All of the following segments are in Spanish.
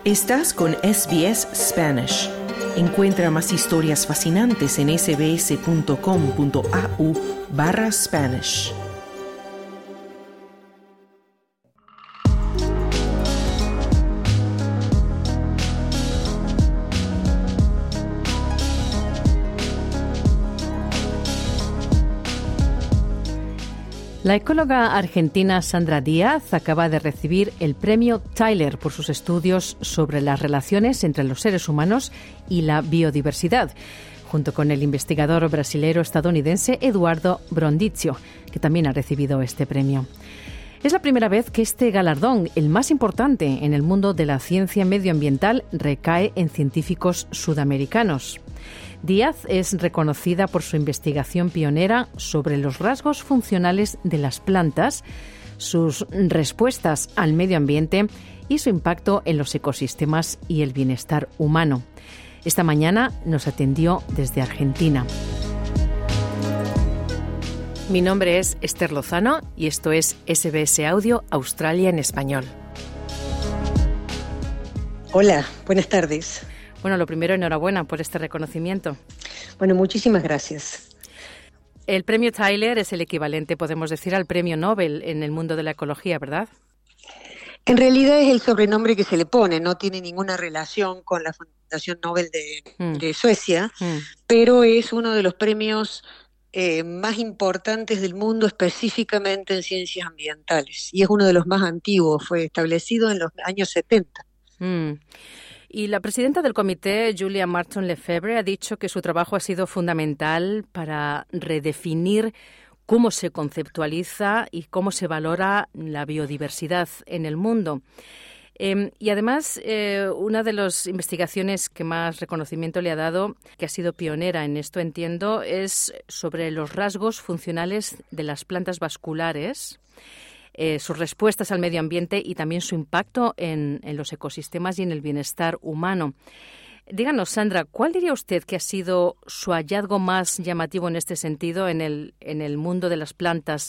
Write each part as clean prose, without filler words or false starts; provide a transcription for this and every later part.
Estás con SBS Spanish. Encuentra más historias fascinantes en sbs.com.au/Spanish. La ecóloga argentina Sandra Díaz acaba de recibir el premio Tyler por sus estudios sobre las relaciones entre los seres humanos y la biodiversidad, junto con el investigador brasilero-estadounidense Eduardo Brondizio, que también ha recibido este premio. Es la primera vez que este galardón, el más importante en el mundo de la ciencia medioambiental, recae en científicos sudamericanos. Díaz es reconocida por su investigación pionera sobre los rasgos funcionales de las plantas, sus respuestas al medio ambiente y su impacto en los ecosistemas y el bienestar humano. Esta mañana nos atendió desde Argentina. Mi nombre es Esther Lozano y esto es SBS Audio Australia en español. Hola, buenas tardes. Bueno, lo primero, enhorabuena por este reconocimiento. Bueno, muchísimas gracias. El premio Tyler es el equivalente, podemos decir, al premio Nobel en el mundo de la ecología, ¿verdad? En realidad es el sobrenombre que se le pone, no tiene ninguna relación con la Fundación Nobel de Suecia, pero es uno de los premios más importantes del mundo, específicamente en ciencias ambientales, y es uno de los más antiguos, fue establecido en los años 70. Y la presidenta del comité, Julia Marton-Lefebvre, ha dicho que su trabajo ha sido fundamental para redefinir cómo se conceptualiza y cómo se valora la biodiversidad en el mundo. Y además, una de las investigaciones que más reconocimiento le ha dado, que ha sido pionera en esto, entiendo, es sobre los rasgos funcionales de las plantas vasculares, sus respuestas al medio ambiente y también su impacto en los ecosistemas y en el bienestar humano. Díganos, Sandra, ¿cuál diría usted que ha sido su hallazgo más llamativo en este sentido en el mundo de las plantas?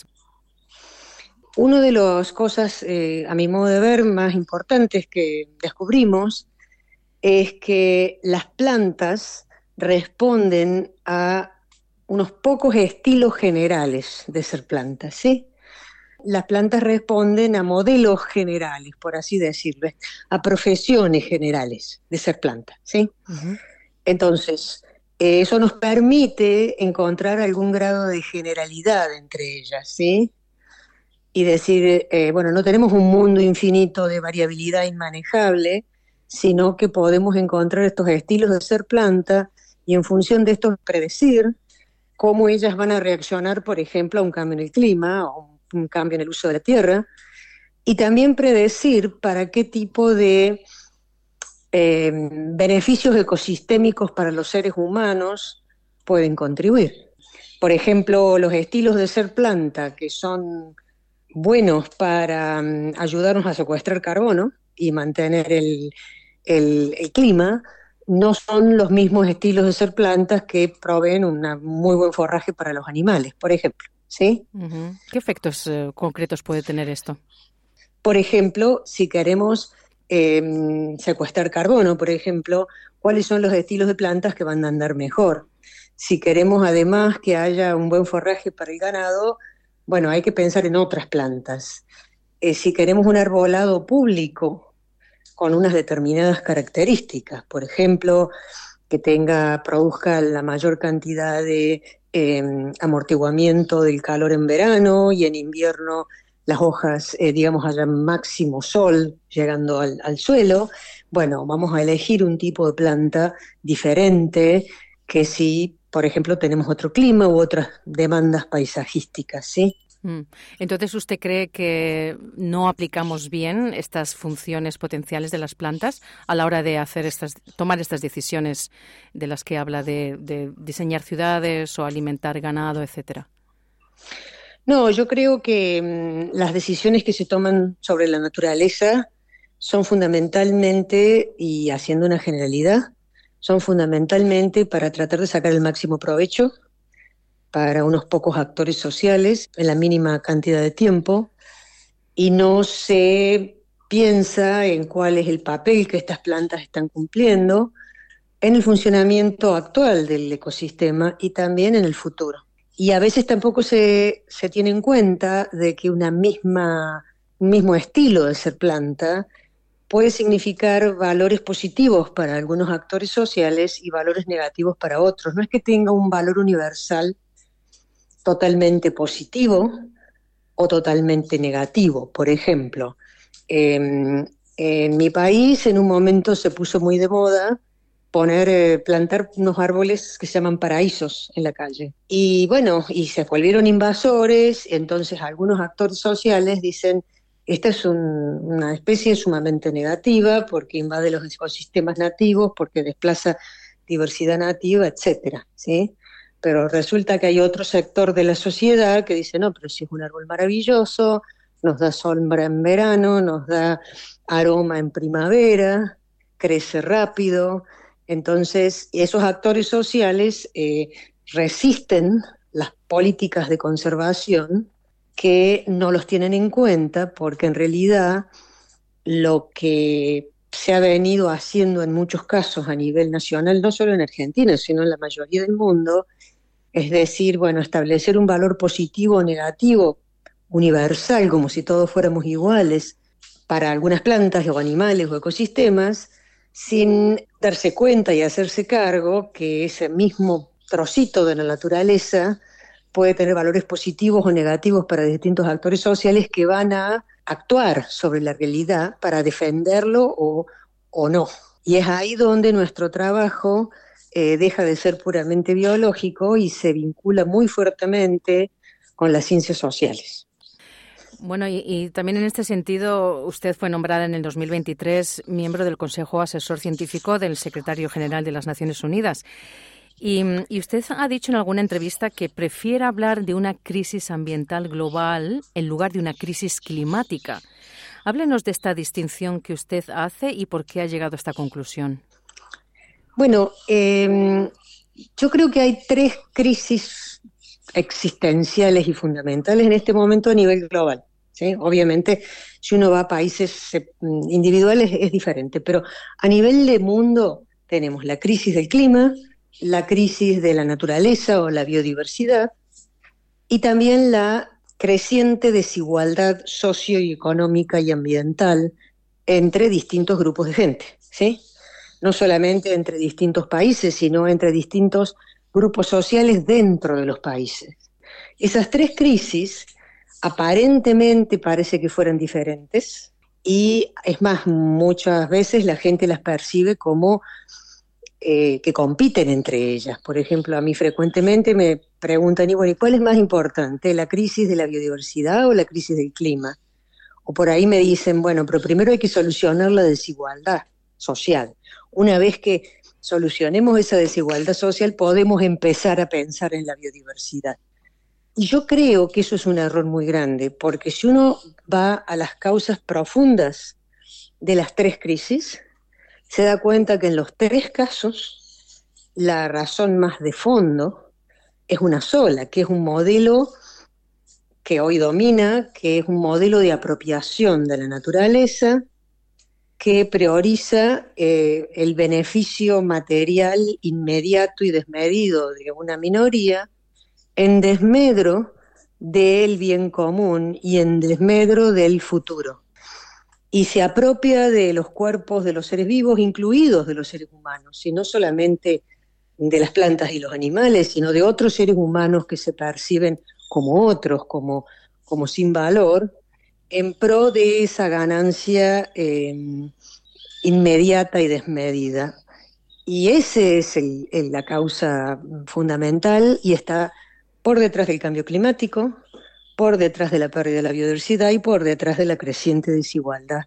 Una de las cosas, a mi modo de ver, más importantes que descubrimos es que las plantas responden a unos pocos estilos generales de ser plantas, ¿sí? Las plantas responden a modelos generales, por así decirlo, a profesiones generales de ser plantas, ¿sí? Uh-huh. Entonces, eso nos permite encontrar algún grado de generalidad entre ellas, ¿sí? Y decir, bueno, no tenemos un mundo infinito de variabilidad inmanejable, sino que podemos encontrar estos estilos de ser planta y en función de esto predecir cómo ellas van a reaccionar, por ejemplo, a un cambio en el clima o un cambio en el uso de la tierra, y también predecir para qué tipo de beneficios ecosistémicos para los seres humanos pueden contribuir. Por ejemplo, los estilos de ser planta que son buenos para ayudarnos a secuestrar carbono y mantener el clima, no son los mismos estilos de ser plantas que proveen un muy buen forraje para los animales, por ejemplo. ¿Sí? Uh-huh. ¿Qué efectos concretos puede tener esto? Por ejemplo, si queremos secuestrar carbono, por ejemplo, ¿cuáles son los estilos de plantas que van a andar mejor? Si queremos además que haya un buen forraje para el ganado, bueno, hay que pensar en otras plantas. Si queremos un arbolado público con unas determinadas características, por ejemplo, que produzca la mayor cantidad de amortiguamiento del calor en verano y en invierno las hojas, haya máximo sol llegando al suelo, bueno, vamos a elegir un tipo de planta diferente que si, por ejemplo, tenemos otro clima u otras demandas paisajísticas, ¿sí? Entonces, ¿usted cree que no aplicamos bien estas funciones potenciales de las plantas a la hora de tomar estas decisiones de las que habla de diseñar ciudades o alimentar ganado, etcétera? No, yo creo que las decisiones que se toman sobre la naturaleza son fundamentalmente, y haciendo una generalidad, son fundamentalmente para tratar de sacar el máximo provecho para unos pocos actores sociales en la mínima cantidad de tiempo, y no se piensa en cuál es el papel que estas plantas están cumpliendo en el funcionamiento actual del ecosistema y también en el futuro. Y a veces tampoco se tiene en cuenta de que un mismo estilo de ser planta puede significar valores positivos para algunos actores sociales y valores negativos para otros. No es que tenga un valor universal totalmente positivo o totalmente negativo. Por ejemplo, en mi país en un momento se puso muy de moda plantar unos árboles que se llaman paraísos en la calle. Y bueno, y se volvieron invasores, entonces algunos actores sociales dicen, esta es una especie sumamente negativa porque invade los ecosistemas nativos, porque desplaza diversidad nativa, etcétera, ¿sí? Pero resulta que hay otro sector de la sociedad que dice, no, pero si es un árbol maravilloso, nos da sombra en verano, nos da aroma en primavera, crece rápido. Entonces, esos actores sociales resisten las políticas de conservación que no los tienen en cuenta porque en realidad lo que se ha venido haciendo en muchos casos a nivel nacional, no solo en Argentina, sino en la mayoría del mundo, es decir, bueno, establecer un valor positivo o negativo universal, como si todos fuéramos iguales, para algunas plantas o animales o ecosistemas, sin darse cuenta y hacerse cargo que ese mismo trocito de la naturaleza puede tener valores positivos o negativos para distintos actores sociales que van a actuar sobre la realidad para defenderlo o no. Y es ahí donde nuestro trabajo deja de ser puramente biológico y se vincula muy fuertemente con las ciencias sociales. Bueno, y también en este sentido, usted fue nombrada en el 2023 miembro del Consejo Asesor Científico del Secretario General de las Naciones Unidas. Y usted ha dicho en alguna entrevista que prefiere hablar de una crisis ambiental global en lugar de una crisis climática. Háblenos de esta distinción que usted hace y por qué ha llegado a esta conclusión. Bueno, yo creo que hay 3 crisis existenciales y fundamentales en este momento a nivel global, ¿sí? Obviamente, si uno va a países individuales es diferente, pero a nivel de mundo tenemos la crisis del clima, la crisis de la naturaleza o la biodiversidad y también la creciente desigualdad socioeconómica y ambiental entre distintos grupos de gente, ¿sí? No solamente entre distintos países, sino entre distintos grupos sociales dentro de los países. Esas 3 crisis aparentemente parece que fueran diferentes y es más, muchas veces la gente las percibe como que compiten entre ellas. Por ejemplo, a mí frecuentemente me preguntan, y bueno, ¿y cuál es más importante, la crisis de la biodiversidad o la crisis del clima? O por ahí me dicen, bueno, pero primero hay que solucionar la desigualdad social. Una vez que solucionemos esa desigualdad social, podemos empezar a pensar en la biodiversidad. Y yo creo que eso es un error muy grande, porque si uno va a las causas profundas de las 3 crisis, se da cuenta que en los 3 casos la razón más de fondo es una sola, que es un modelo que hoy domina, que es un modelo de apropiación de la naturaleza, que prioriza el beneficio material inmediato y desmedido de una minoría en desmedro del bien común y en desmedro del futuro. Y se apropia de los cuerpos de los seres vivos, incluidos de los seres humanos, y no solamente de las plantas y los animales, sino de otros seres humanos que se perciben como otros, como sin valor, en pro de esa ganancia inmediata y desmedida. Y esa es la causa fundamental y está por detrás del cambio climático, por detrás de la pérdida de la biodiversidad y por detrás de la creciente desigualdad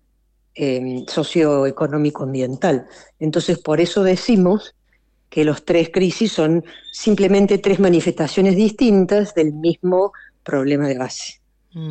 socioeconómico-ambiental. Entonces, por eso decimos que los 3 crisis son simplemente 3 manifestaciones distintas del mismo problema de base.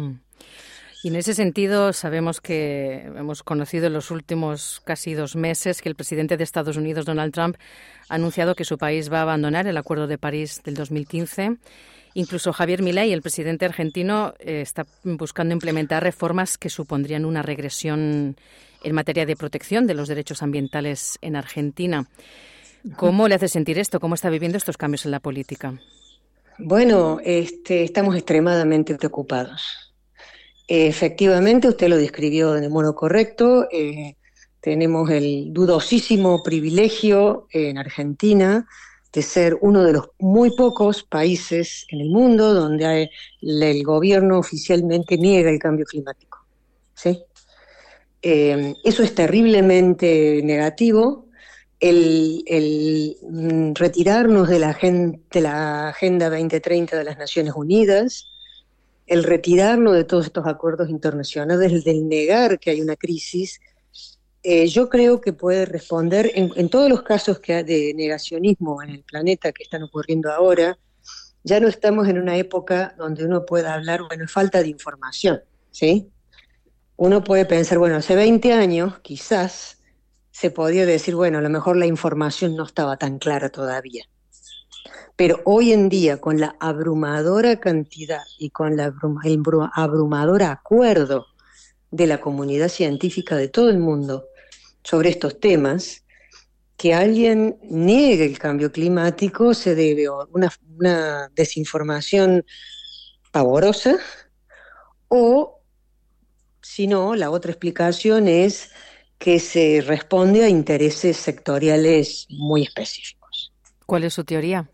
Y en ese sentido sabemos que hemos conocido en los últimos casi 2 meses que el presidente de Estados Unidos, Donald Trump, ha anunciado que su país va a abandonar el Acuerdo de París del 2015 Incluso Javier Milei, el presidente argentino, está buscando implementar reformas que supondrían una regresión en materia de protección de los derechos ambientales en Argentina. ¿Cómo le hace sentir esto? ¿Cómo está viviendo estos cambios en la política? Bueno, estamos extremadamente preocupados. Efectivamente, usted lo describió de modo correcto. Tenemos el dudosísimo privilegio en Argentina de ser uno de los muy pocos países en el mundo donde el gobierno oficialmente niega el cambio climático, ¿sí? Eso es terriblemente negativo. El retirarnos de la Agenda 2030 de las Naciones Unidas, el retirarnos de todos estos acuerdos internacionales, del negar que hay una crisis, yo creo que puede responder en todos los casos de negacionismo en el planeta que están ocurriendo ahora. Ya no estamos en una época donde uno pueda hablar, bueno, falta de información, ¿sí? Uno puede pensar, bueno, hace 20 años quizás se podía decir, bueno, a lo mejor la información no estaba tan clara todavía. Pero hoy en día, con la abrumadora cantidad y con el abrumador acuerdo de la comunidad científica de todo el mundo sobre estos temas, que alguien niegue el cambio climático se debe a una desinformación pavorosa, o si no, la otra explicación es que se responde a intereses sectoriales muy específicos. ¿Cuál es su teoría?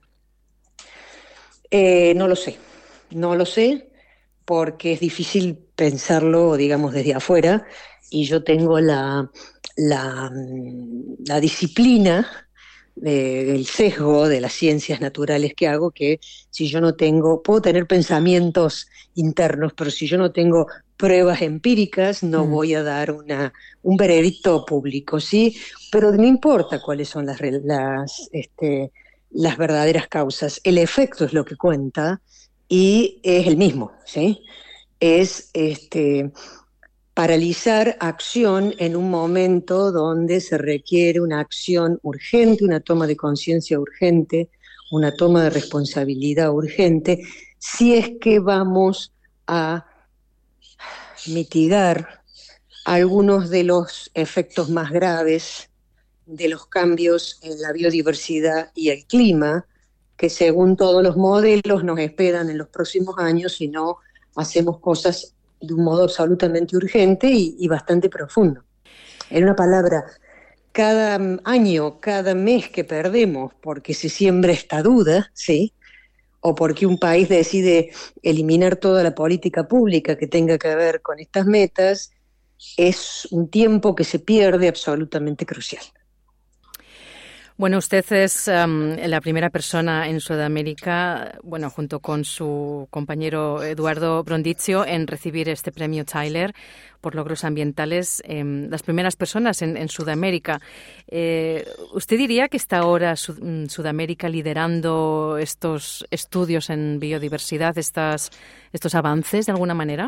No lo sé, porque es difícil pensarlo, digamos, desde afuera, y yo tengo la disciplina del sesgo de las ciencias naturales que hago, que si yo no puedo tener pensamientos internos, pero si yo no tengo pruebas empíricas, no voy a dar un veredicto público, ¿sí? Pero no importa cuáles son las verdaderas causas, el efecto es lo que cuenta y es el mismo, ¿sí? Es paralizar acción en un momento donde se requiere una acción urgente, una toma de conciencia urgente, una toma de responsabilidad urgente, si es que vamos a mitigar algunos de los efectos más graves de los cambios en la biodiversidad y el clima, que según todos los modelos nos esperan en los próximos años si no hacemos cosas de un modo absolutamente urgente y bastante profundo. En una palabra, cada año, cada mes que perdemos porque se siembra esta duda, ¿sí?, o porque un país decide eliminar toda la política pública que tenga que ver con estas metas, es un tiempo que se pierde absolutamente crucial. Bueno, usted es la primera persona en Sudamérica, bueno, junto con su compañero Eduardo Brondizio, en recibir este premio Tyler por logros ambientales, las primeras personas en Sudamérica. ¿Usted diría que está ahora Sudamérica liderando estos estudios en biodiversidad, estos avances de alguna manera?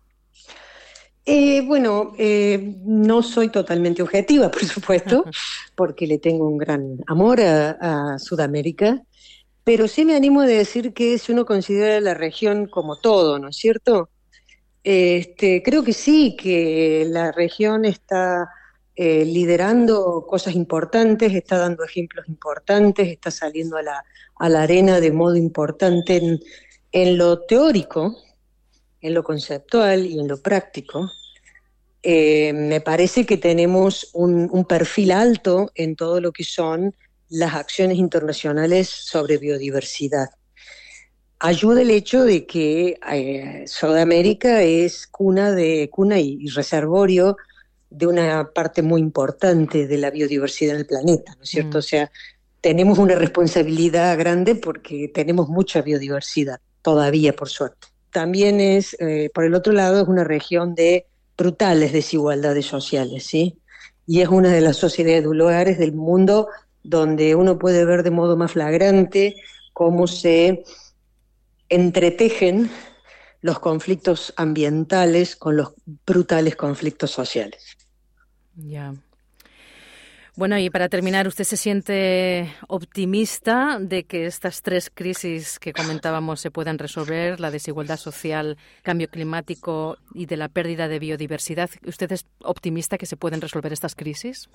No soy totalmente objetiva, por supuesto, porque le tengo un gran amor a Sudamérica, pero sí me animo a decir que si uno considera la región como todo, ¿no es cierto? Creo que sí, que la región está liderando cosas importantes, está dando ejemplos importantes, está saliendo a la arena de modo importante en lo teórico, en lo conceptual y en lo práctico. Me parece que tenemos un perfil alto en todo lo que son las acciones internacionales sobre biodiversidad. Ayuda el hecho de que Sudamérica es cuna y reservorio de una parte muy importante de la biodiversidad del planeta, ¿no es cierto? O sea, tenemos una responsabilidad grande porque tenemos mucha biodiversidad, todavía, por suerte. También por el otro lado, es una región de brutales desigualdades sociales, ¿sí? Y es una de las sociedades lugares del mundo donde uno puede ver de modo más flagrante cómo se entretejen los conflictos ambientales con los brutales conflictos sociales. Ya. Bueno, y para terminar, ¿usted se siente optimista de que estas 3 crisis que comentábamos se puedan resolver, la desigualdad social, cambio climático y de la pérdida de biodiversidad? ¿Usted es optimista que se pueden resolver estas crisis?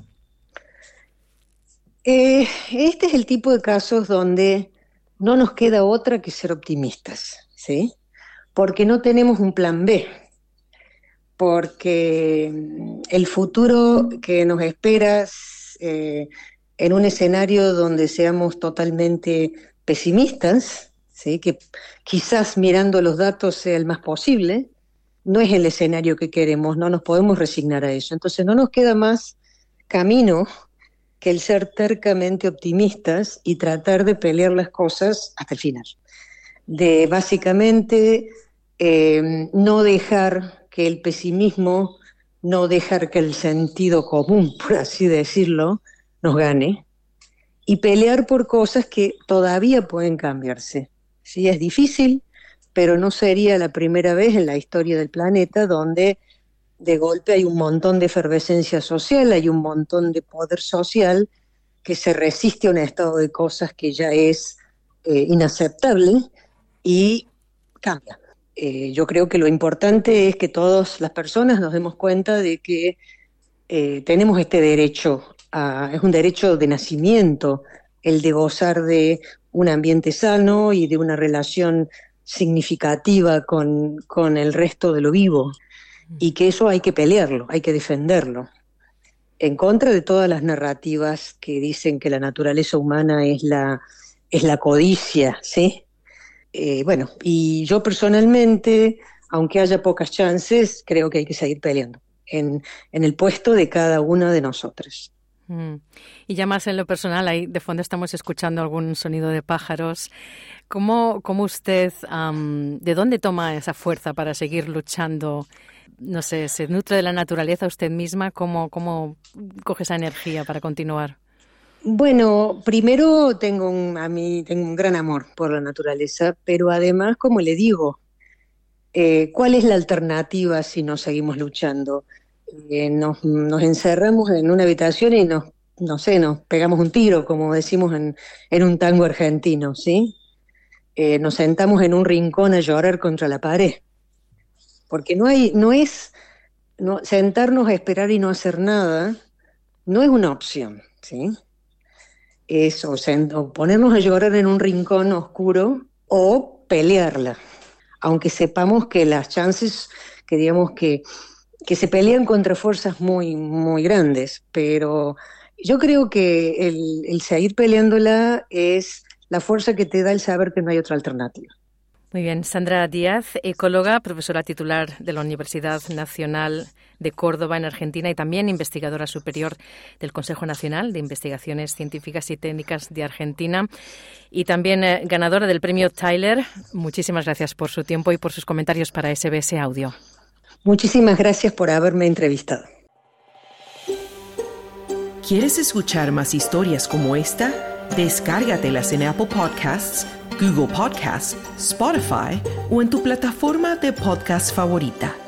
Este es el tipo de casos donde no nos queda otra que ser optimistas, ¿sí? Porque no tenemos un plan B, porque el futuro que nos espera en un escenario donde seamos totalmente pesimistas, ¿sí? Que quizás mirando los datos sea el más posible, no es el escenario que queremos, no nos podemos resignar a eso. Entonces no nos queda más camino que el ser tercamente optimistas y tratar de pelear las cosas hasta el final. De básicamente no dejar que el pesimismo, no dejar que el sentido común, por así decirlo, nos gane, y pelear por cosas que todavía pueden cambiarse. Sí, es difícil, pero no sería la primera vez en la historia del planeta donde de golpe hay un montón de efervescencia social, hay un montón de poder social que se resiste a un estado de cosas que ya es inaceptable y cambia. Yo creo que lo importante es que todas las personas nos demos cuenta de que tenemos este derecho, es un derecho de nacimiento, el de gozar de un ambiente sano y de una relación significativa con el resto de lo vivo, y que eso hay que pelearlo, hay que defenderlo, en contra de todas las narrativas que dicen que la naturaleza humana es la codicia, ¿sí? Bueno, y yo personalmente, aunque haya pocas chances, creo que hay que seguir peleando en el puesto de cada una de nosotras. Y ya más en lo personal, ahí de fondo estamos escuchando algún sonido de pájaros. ¿Cómo usted, de dónde toma esa fuerza para seguir luchando? No sé, ¿se nutre de la naturaleza usted misma? ¿Cómo coge esa energía para continuar? Bueno, primero tengo un gran amor por la naturaleza, pero además, como le digo, ¿cuál es la alternativa si no seguimos luchando? Nos encerramos en una habitación y nos pegamos un tiro, como decimos en un tango argentino, ¿sí? Nos sentamos en un rincón a llorar contra la pared, porque sentarnos a esperar y no hacer nada no es una opción, ¿sí? O ponernos a llorar en un rincón oscuro o pelearla, aunque sepamos que las chances, que digamos que se pelean contra fuerzas muy, muy grandes, pero yo creo que el seguir peleándola es la fuerza que te da el saber que no hay otra alternativa. Muy bien, Sandra Díaz, ecóloga, profesora titular de la Universidad Nacional de Córdoba en Argentina y también investigadora superior del Consejo Nacional de Investigaciones Científicas y Técnicas de Argentina y también ganadora del premio Tyler. Muchísimas gracias por su tiempo y por sus comentarios para SBS Audio. Muchísimas gracias por haberme entrevistado. ¿Quieres escuchar más historias como esta? Descárgatelas en Apple Podcasts, Google Podcasts, Spotify o en tu plataforma de podcast favorita.